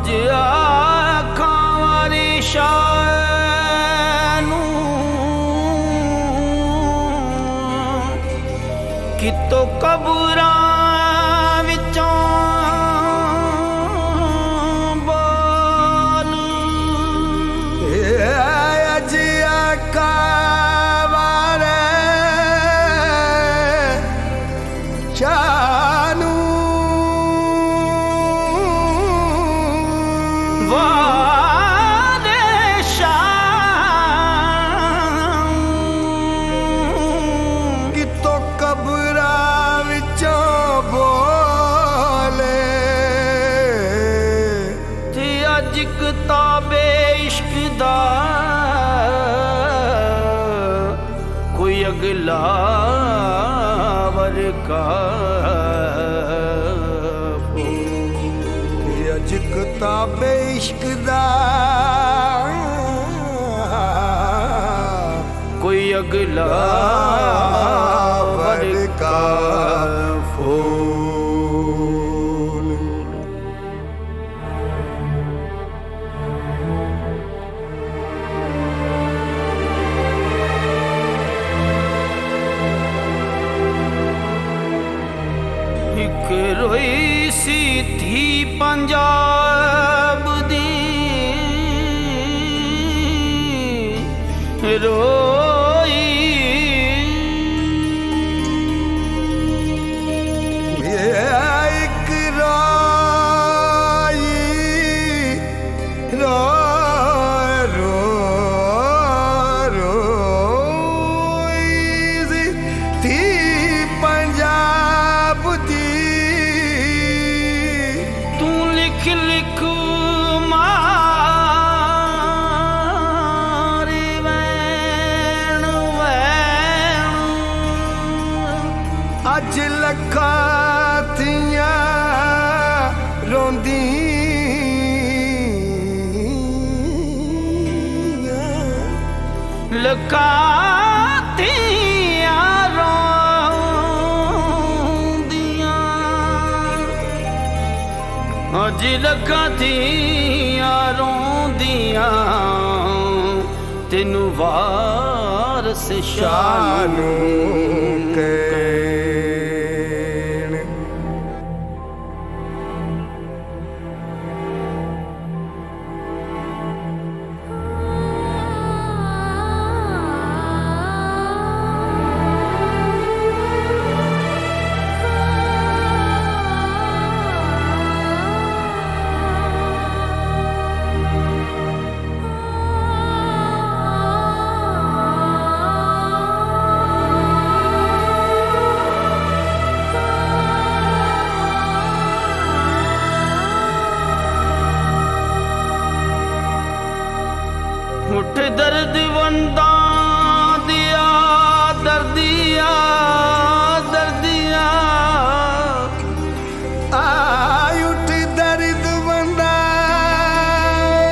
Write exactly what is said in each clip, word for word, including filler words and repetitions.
ਅੱਜ ਆਖਾਂ ਵਾਰੀ ਸ਼ਾਹ ਨੂੰ ਕਿਤੋਂ ਕਬਰਾਂ ਵਿੱਚੋਂ ਬੋਲ ਅੱਜ ਆਖਾਂ ਵਾਰੇ ਸ਼ਾਹ ਨੂੰ ਕਿਤਾਬੇ ਇਸ਼ਕ ਦਾ ਕੋਈ ਅਗਲਾ ਵਰਕਾ ਅੱਜ ਕਿਤਾਬੇ ਇਸ਼ਕ ਦਾ ਕੋਈ ਅਗਲਾ ਵਰਕਾ ਇੱਕ ਰੋਈ ਸੀ ਧੀ ਪੰਜਾਬ ਦੀ ਰੋਈ ਇੱਕ ਰੋਈ ਰੋ ਰੋ ਰੋਈ ਸੀ ਧੀ ਪੰਜਾਬ ਦੀ ਲਿਖ ਲਿਖ ਮਾਰੀ ਵੈਣ ਵੈਣ ਅੱਜ ਲੱਖਾਂ ਥੀਆਂ ਰੋਂਦੀਆਂ ਲੱਖਾਂ ਥੀਆਂ ਰੋਂਦੀਆਂ ਅੱਜ ਲੱਖਾਂ ਥੀਆਂ ਰੋਂਦੀਆਂ ਤੈਨੂੰ ਵਾਰਸ ਸ਼ਾਹ ਨੂੰ ਕਹਿਣ ਉੱਠ ਦਰਦ ਵੰਦਾਂ ਦਿਆ ਦਰਦੀਆ ਦਰਦੀਆ ਆਈ ਉੱਠ ਦਰਦ ਵੰਦਾਂ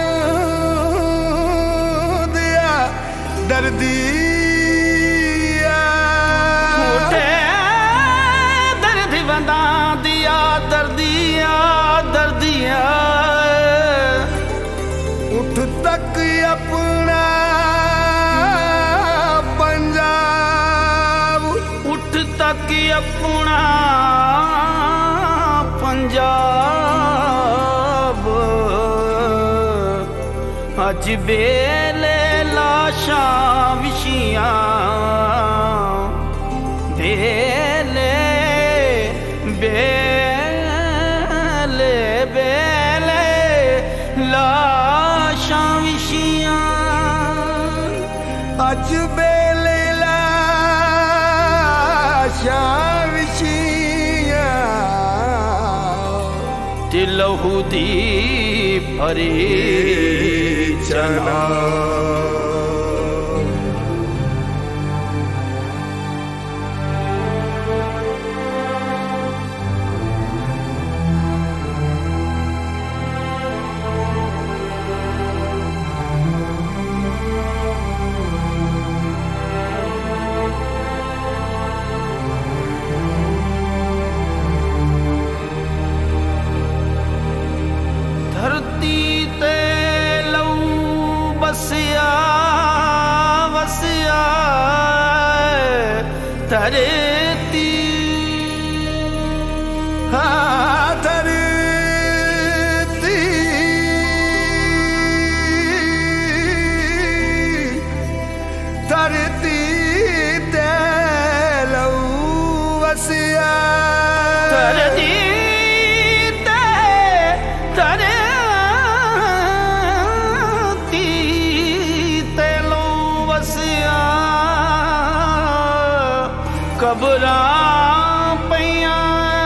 ਦਿਆ ਦਰਦੀਆ ਉੱਠੇ ਦਰਦ ਵੰਦਾਂ ਦਿਆ ਦਰਦੀਆ ਦਰਦੀਆ ਉੱਠ ਤੱਕ ਆਪਣਾ ਪੰਜਾਬ ਉੱਠ ਤੱਕ ਆਪਣਾ ਪੰਜਾਬ ਅੱਜ ਵੇਲੇ ਲਾਸ਼ਾਂ ਵਿਛੀਆਂ ਵੇਲੇ ਵੇਲੇ ਵੇਲੇ ਲਾਸ਼ਾਂ ਵਿਛੀਆਂ ਅੱਜ ਵੇਲੇ ਲਾਸ਼ਾਂ ਵਿਛੀਆਂ ਤੇ ਲਹੂ ਦੀ ਭਰੀ ਚਨਾ ਧਰਤੀ ਧਰਤੀ ਹਾਂ ਧਰਤੀ ਧਰਤੀ ਤੇ ਲਹੂ ਵਸਿਆ ਧਰਤੀ ਤੇ ਧਰਤੀ ਤੇ ਲਹੂ ਵਸਿਆ ਕਬਰਾਂ ਪਈਆਂ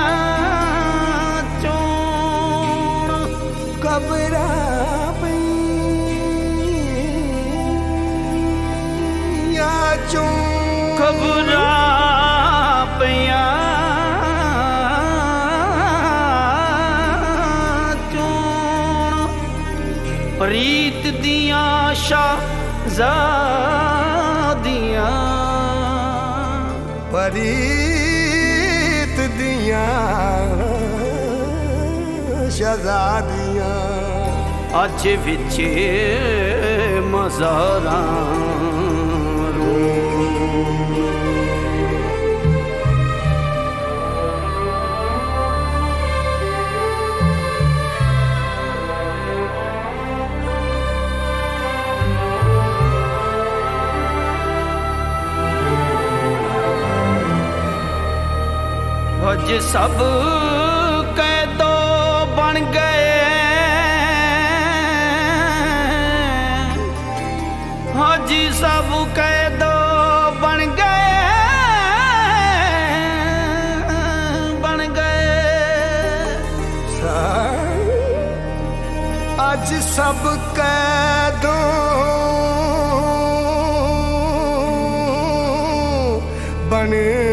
ਚੋਣ ਕਬਰਾਂ ਪਈਆਂ ਚੋਂ ਕਬਰਾਂ ਪਈਆਂ ਚੋਣ ਪ੍ਰੀਤ ਦੀਆਂ ਸ਼ਾਹਜ਼ਾਦੀਆਂ ਪ੍ਰੀਤ ਦੀਆਂ ਸ਼ਹਜ਼ਾਦੀਆਂ ਅੱਜ ਵਿੱਚ ਮਜ਼ਾਰਾਂ ਰੂੰ ਅੱਜ ਸਭ ਕੈਦੋ ਬਣ ਗਏ ਅੱਜ ਸਭ ਕੈਦੋ ਬਣ ਗਏ ਬਣ ਗਏ ਅੱਜ ਸਭ ਕੈਦੋਂ ਬਣ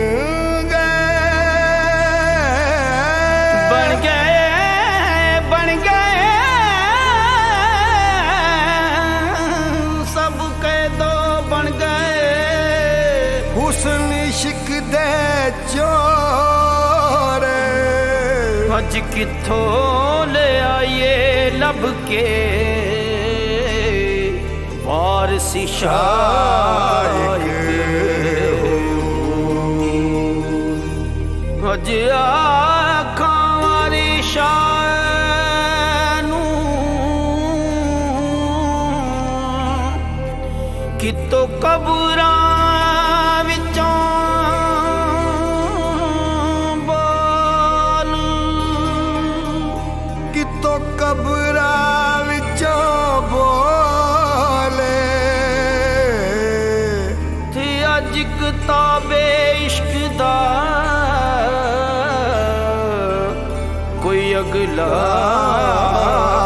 ਹੁਸਨ ਇਸ਼ਕ ਦੇ ਚੋਰ ਅੱਜ ਕਿੱਥੋਂ ਲੈ ਆਈਏ ਲੱਭ ਕੇ ਵਾਰਸੀ ਸ਼ਾਇਕ ਅੱਜ ਆਖਾਂ ਵਾਲੀ ਸ਼ਾਇ ਨੂੰ ਕਿਤੋਂ ਕਬਰਾਂ ਕਬਰਾਂ ਵਿੱਚੋਂ ਬੋਲੇ ਤੇ ਅੱਜ ਕਿਤਾਬੇ ਇਸ਼ਕ ਦਾ ਕੋਈ ਅਗਲਾ